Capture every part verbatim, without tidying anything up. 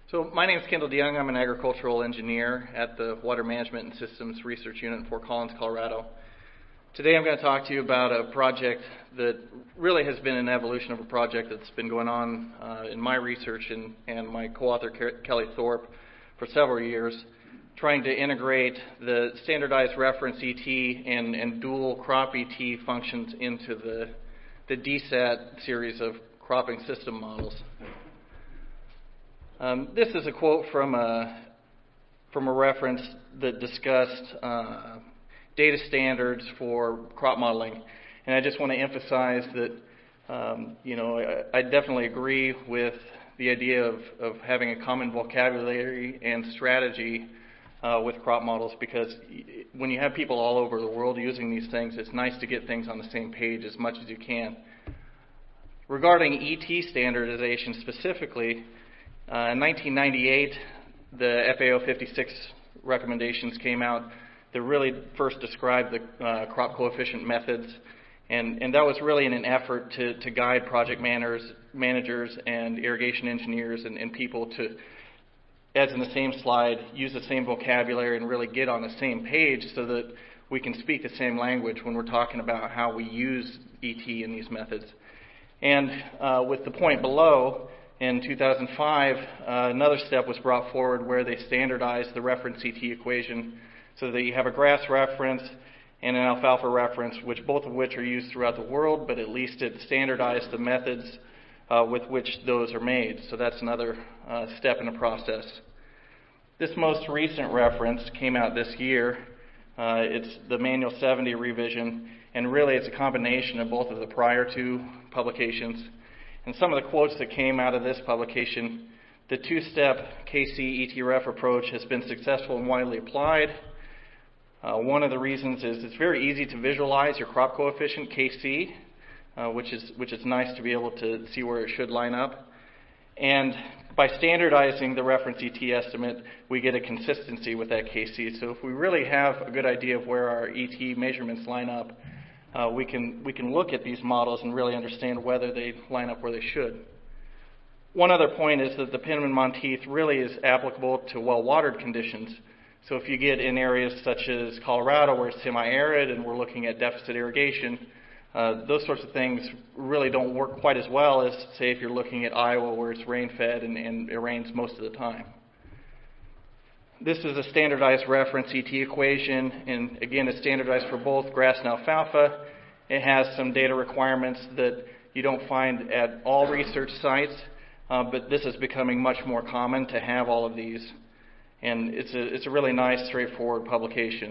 So my name is Kendall DeYoung. I'm an agricultural engineer at the Water Management and Systems Research Unit in Fort Collins, Colorado. Today I'm going to talk to you about a project that really has been an evolution of a project that's been going on uh, in my research and, and my co-author Kelly Thorpe for several years, trying to integrate the standardized reference E T and, and dual crop E T functions into the, the D SAT series of cropping system models. Um, this is a quote from a, from a reference that discussed uh, data standards for crop modeling. And I just want to emphasize that, um, you know, I, I definitely agree with the idea of, of having a common vocabulary and strategy uh, with crop models, because when you have people all over the world using these things, it's nice to get things on the same page as much as you can. Regarding E T standardization specifically, Uh, in nineteen ninety-eight, the F A O fifty-six recommendations came out that really first described the uh, crop coefficient methods, and, and that was really in an effort to, to guide project managers, managers and irrigation engineers and, and people to, as in the same slide, use the same vocabulary and really get on the same page so that we can speak the same language when we're talking about how we use E T in these methods. And uh, with the point below, in two thousand five, uh, another step was brought forward where they standardized the reference E T equation so that you have a grass reference and an alfalfa reference, which both of which are used throughout the world, but at least it standardized the methods uh, with which those are made. So that's another uh, step in the process. This most recent reference came out this year. Uh, it's the Manual seventy revision, and really it's a combination of both of the prior two publications. And some of the quotes that came out of this publication: the two-step K C E T ref approach has been successful and widely applied. Uh, one of the reasons is it's very easy to visualize your crop coefficient, K C, uh, which is which is nice to be able to see where it should line up. And by standardizing the reference E T estimate, we get a consistency with that K C. So if we really have a good idea of where our E T measurements line up, Uh, we can we can look at these models and really understand whether they line up where they should. One other point is that the Penman-Monteith really is applicable to well-watered conditions. So if you get in areas such as Colorado where it's semi-arid and we're looking at deficit irrigation, uh, those sorts of things really don't work quite as well as, say, if you're looking at Iowa where it's rain-fed and, and it rains most of the time. This is a standardized reference E T equation, and again, it's standardized for both grass and alfalfa. It has some data requirements that you don't find at all research sites, uh, but this is becoming much more common to have all of these, and it's a, it's a really nice, straightforward publication.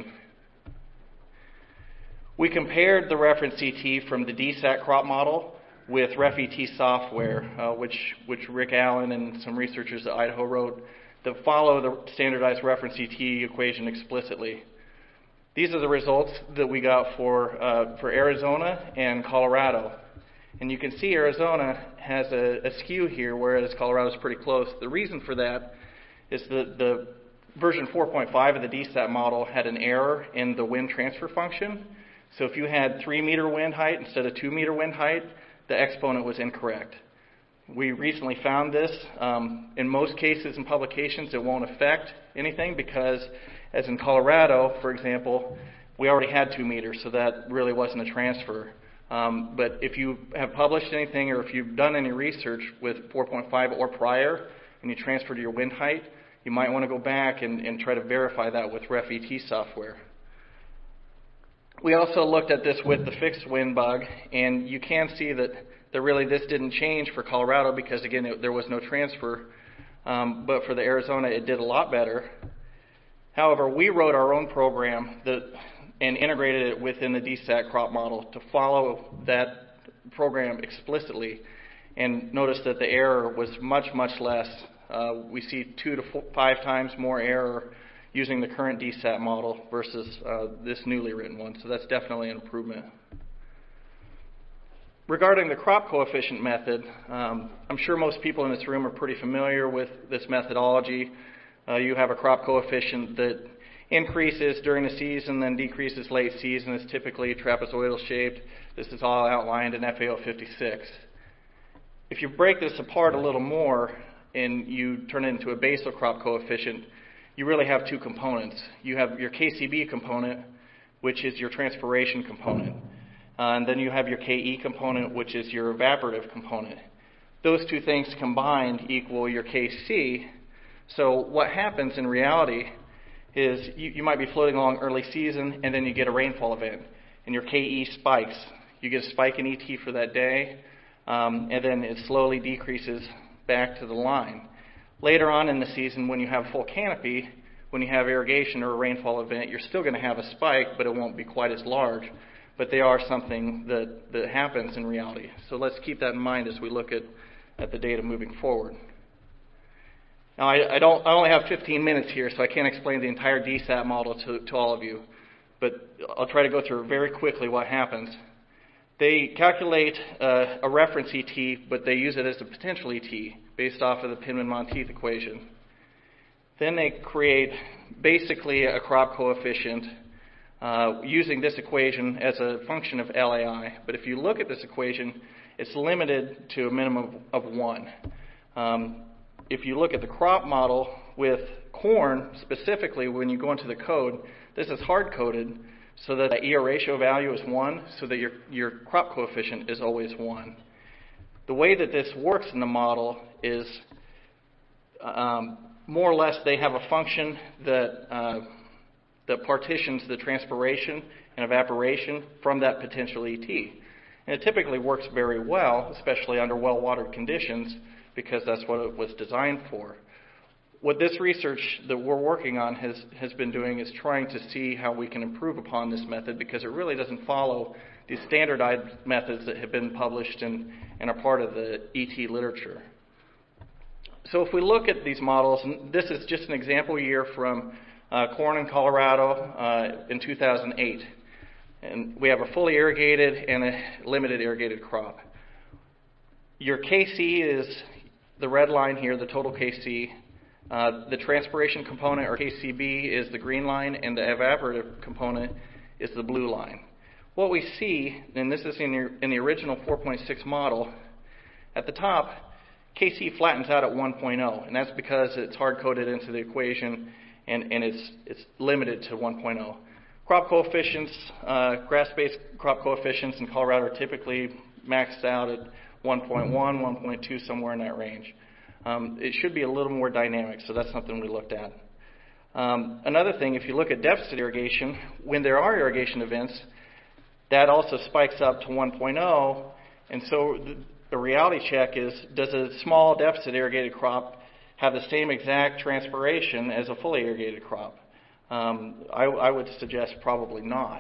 We compared the reference E T from the D SAT crop model with RefET software, uh, which, which Rick Allen and some researchers at Idaho wrote, that follow the standardized reference E T equation explicitly. These are the results that we got for, uh, for Arizona and Colorado. And you can see Arizona has a, a skew here, whereas Colorado is pretty close. The reason for that is that the version four point five of the D SAT model had an error in the wind transfer function. So if you had three meter wind height instead of two meter wind height, the exponent was incorrect. We recently found this. Um, in most cases in publications, it won't affect anything because, as in Colorado, for example, we already had two meters, so that really wasn't a transfer. Um, but if you have published anything or if you've done any research with four point five or prior and you transfer to your wind height, you might want to go back and, and try to verify that with RefET software. We also looked at this with the fixed wind bug, and you can see that that really this didn't change for Colorado because, again, it, there was no transfer. Um, but for the Arizona, it did a lot better. However, we wrote our own program that, and integrated it within the D SAT crop model to follow that program explicitly, and notice that the error was much, much less. Uh, we see two to four, five times more error using the current D SAT model versus uh, this newly written one. So that's definitely an improvement. Regarding the crop coefficient method, um, I'm sure most people in this room are pretty familiar with this methodology. Uh, you have a crop coefficient that increases during the season, then decreases late season. It's typically trapezoidal shaped. This is all outlined in F A O fifty-six. If you break this apart a little more and you turn it into a basal crop coefficient, you really have two components. You have your K C B component, which is your transpiration component. Uh, and then you have your K E component, which is your evaporative component. Those two things combined equal your K C. So what happens in reality is you, you might be floating along early season, and then you get a rainfall event, and your K E spikes. You get a spike in E T for that day, um, and then it slowly decreases back to the line. Later on in the season, when you have full canopy, when you have irrigation or a rainfall event, you're still going to have a spike, but it won't be quite as large. But they are something that, that happens in reality. So let's keep that in mind as we look at, at the data moving forward. Now, I, I don't. I only have fifteen minutes here, so I can't explain the entire D SAT model to, to all of you. But I'll try to go through very quickly what happens. They calculate uh, a reference E T, but they use it as a potential E T based off of the Penman-Monteith equation. Then they create basically a crop coefficient uh, using this equation as a function of L A I. But if you look at this equation, it's limited to a minimum of one. Um, if you look at the crop model with corn, specifically when you go into the code, this is hard-coded so that the E R ratio value is one, so that your, your crop coefficient is always one. The way that this works in the model is um, more or less they have a function that, uh, that partitions the transpiration and evaporation from that potential E T. And it typically works very well, especially under well-watered conditions, because that's what it was designed for. What this research that we're working on has, has been doing is trying to see how we can improve upon this method, because it really doesn't follow the standardized methods that have been published and, and are part of the E T literature. So if we look at these models, and this is just an example year from uh, corn in Colorado uh, in two thousand eight. And we have a fully irrigated and a limited irrigated crop. Your K C is the red line here, the total K C. Uh, the transpiration component, or K C B, is the green line, and the evaporative component is the blue line. What we see, and this is in the, in the original four point six model, at the top, K C flattens out at one point oh, and that's because it's hard-coded into the equation, and, and it's, it's limited to one point oh. Crop coefficients, uh, grass-based crop coefficients in Colorado are typically maxed out at one point one, one point two, somewhere in that range. Um, it should be a little more dynamic, so that's something we looked at. Um, another thing, if you look at deficit irrigation, when there are irrigation events, that also spikes up to one point oh, and so the, the reality check is, does a small deficit irrigated crop have the same exact transpiration as a fully irrigated crop? Um, I, I would suggest probably not.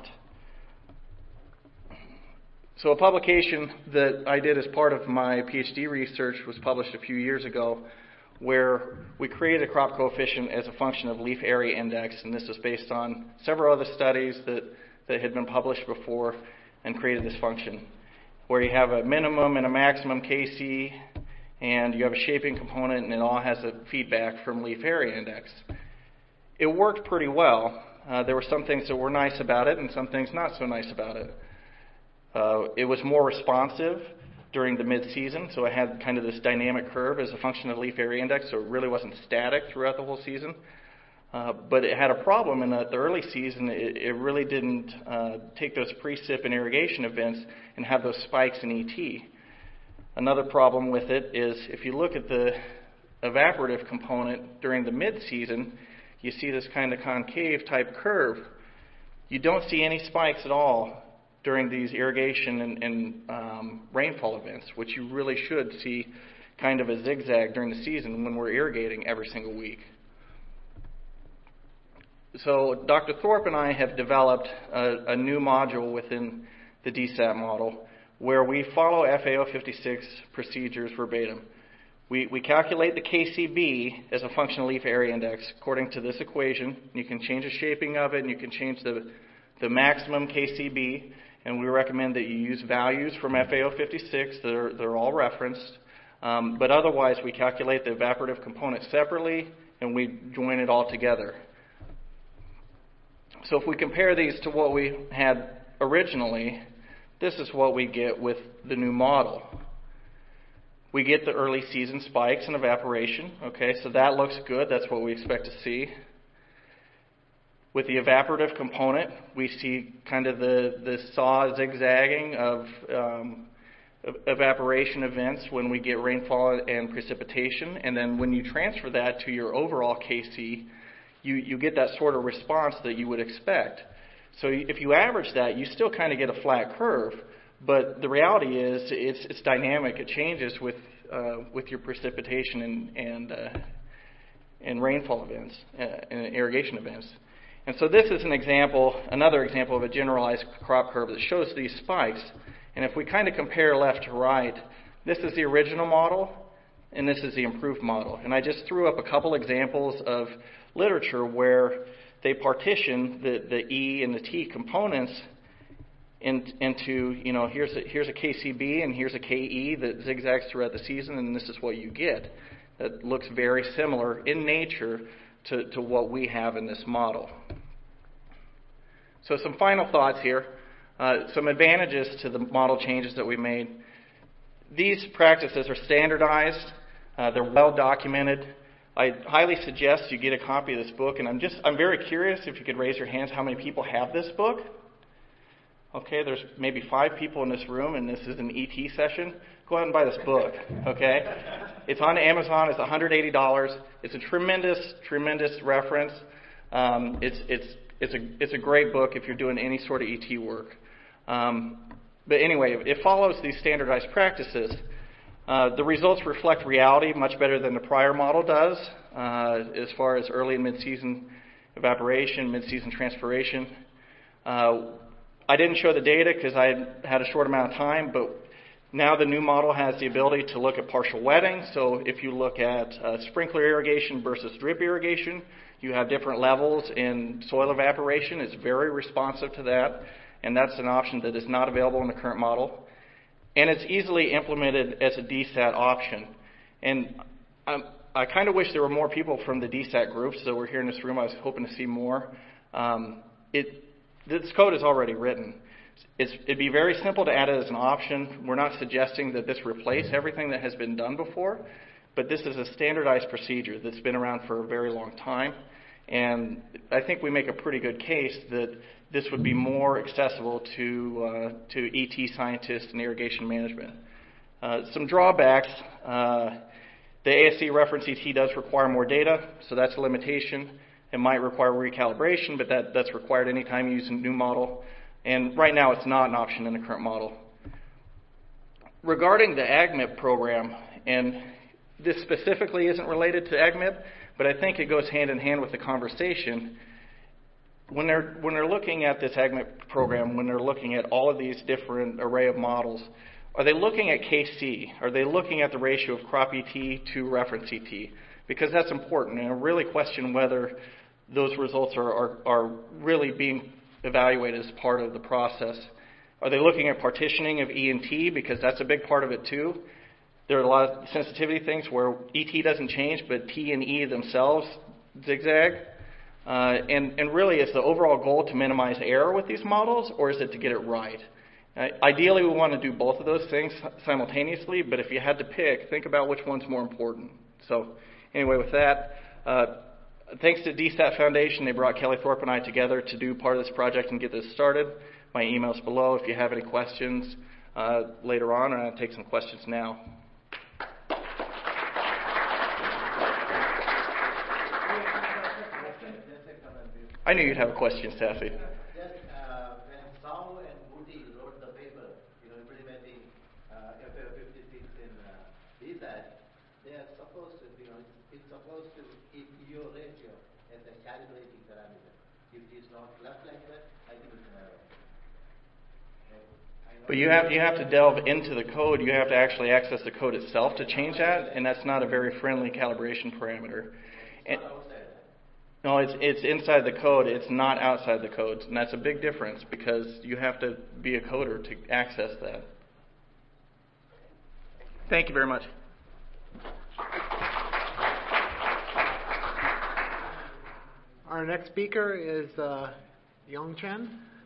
So a publication that I did as part of my PhD research was published a few years ago, where we created a crop coefficient as a function of leaf area index, and this is based on several other studies that, that had been published before and created this function, where you have a minimum and a maximum K C, and you have a shaping component, and it all has a feedback from leaf area index. It worked pretty well. Uh, there were some things that were nice about it and some things not so nice about it. Uh, it was more responsive during the mid-season, so it had kind of this dynamic curve as a function of leaf area index, so it really wasn't static throughout the whole season. Uh, but it had a problem in that the early season, it, it really didn't uh, take those precip and irrigation events and have those spikes in E T. Another problem with it is if you look at the evaporative component during the mid-season, you see this kind of concave type curve. You don't see any spikes at all during these irrigation and, and um, rainfall events, which you really should see kind of a zigzag during the season when we're irrigating every single week. So Doctor Thorpe and I have developed a, a new module within the D SAT model where we follow F A O fifty-six procedures verbatim. We, we calculate the K C B as a function of leaf area index according to this equation. You can change the shaping of it, and you can change the, the maximum K C B. And we recommend that you use values from F A O fifty-six that are, that are all referenced. Um, but otherwise, we calculate the evaporative component separately, and we join it all together. So if we compare these to what we had originally, this is what we get with the new model. we get the early season spikes and evaporation. Okay, so that looks good. That's what we expect to see. With the evaporative component, we see kind of the, the saw zigzagging of um, evaporation events when we get rainfall and precipitation. And then when you transfer that to your overall K C, you, you get that sort of response that you would expect. So if you average that, you still kind of get a flat curve. But the reality is it's, it's dynamic. It changes with, uh, with your precipitation and, and, uh, and rainfall events uh, and irrigation events. And so this is an example, another example of a generalized crop curve that shows these spikes. And if we kind of compare left to right, this is the original model, and this is the improved model. And I just threw up a couple examples of literature where they partition the, the E and the T components in, into, you know, here's a, here's a K C B and here's a K E that zigzags throughout the season, and this is what you get. That looks very similar in nature to, to what we have in this model. So some final thoughts here. Uh, some advantages to the model changes that we made. These practices are standardized. Uh, they're well documented. I highly suggest you get a copy of this book, and I'm just I'm very curious if you could raise your hands how many people have this book. Okay, there's maybe five people in this room, and this is an E T session. Go out and buy this book, okay? It's on Amazon. It's one hundred eighty dollars. It's a tremendous, tremendous reference. Um, it's it's it's a it's a great book if you're doing any sort of E T work. Um, but anyway, it follows these standardized practices. Uh, the results reflect reality much better than the prior model does, uh, as far as early and mid-season evaporation, mid-season transpiration. Uh, I didn't show the data because I had a short amount of time, but now the new model has the ability to look at partial wetting. So if you look at uh, sprinkler irrigation versus drip irrigation, you have different levels in soil evaporation. It's very responsive to that, and that's an option that is not available in the current model. And it's easily implemented as a D SAT option. And I'm, I kind of wish there were more people from the D SAT groups that were here in this room. I was hoping to see more. Um, it, this code is already written. It's, it'd be very simple to add it as an option. We're not suggesting that this replace everything that has been done before, but this is a standardized procedure that's been around for a very long time. And I think we make a pretty good case that this would be more accessible to uh, to E T scientists and irrigation management. Uh, some drawbacks. Uh, the A S C reference E T does require more data, so that's a limitation. It might require recalibration, but that, that's required anytime you use a new model. And right now it's not an option in the current model. Regarding the A G M I P program, and this specifically isn't related to A G M I P, but I think it goes hand in hand with the conversation. When they're, when they're looking at this A G M I P program, when they're looking at all of these different array of models, are they looking at K C? Are they looking at the ratio of crop E T to reference E T? Because that's important, and I really question whether those results are, are, are really being evaluated as part of the process. Are they looking at partitioning of E and T? Because that's a big part of it too. There are a lot of sensitivity things where E T doesn't change, but T and E themselves zigzag. Uh, and, and really, is the overall goal to minimize error with these models, or is it to get it right? Uh, ideally, we want to do both of those things simultaneously, but if you had to pick, think about which one's more important. So anyway, with that, uh, thanks to D SAT Foundation, they brought Kelly Thorpe and I together to do part of this project and get this started. My email's below if you have any questions uh, later on, and I'll take some questions now. I knew you'd have a question, Safi. Just uh, when Sau and Moody wrote the paper, you know, implementing uh, F A O fifty-six in uh, D SAT, they are supposed to, you know, it's, it's supposed to keep E O ratio as a calibrating parameter. If it's not left like that, I think it's an error. Okay. But you have you have to delve into the code. You have to actually access the code itself to change that, and that's not a very friendly calibration parameter. And, no, it's it's inside the code. It's not outside the code, and that's a big difference because you have to be a coder to access that. Thank you very much. Our next speaker is uh, Yong Chen.